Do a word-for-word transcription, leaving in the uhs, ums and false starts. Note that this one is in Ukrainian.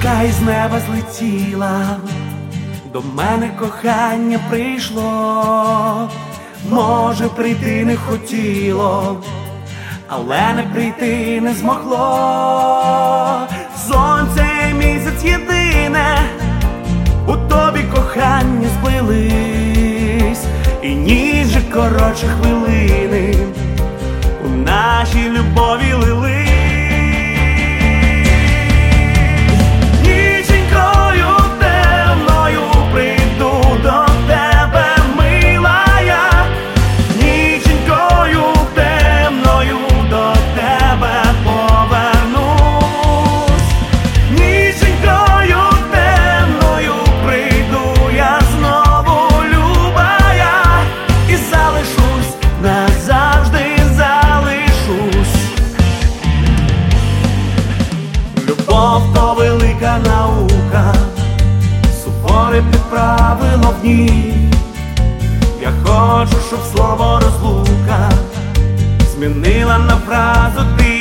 зірка із неба злетіла, до мене кохання прийшло. Може, прийти не хотіло, але не прийти не змогло. Сонце і місяць єдине, у тобі кохання збились, і ніж же коротше хвилини у нашій любові лились. Любов то велика наука, суворе правило в ній. Я хочу, щоб слово розлука змінила на фразу ти.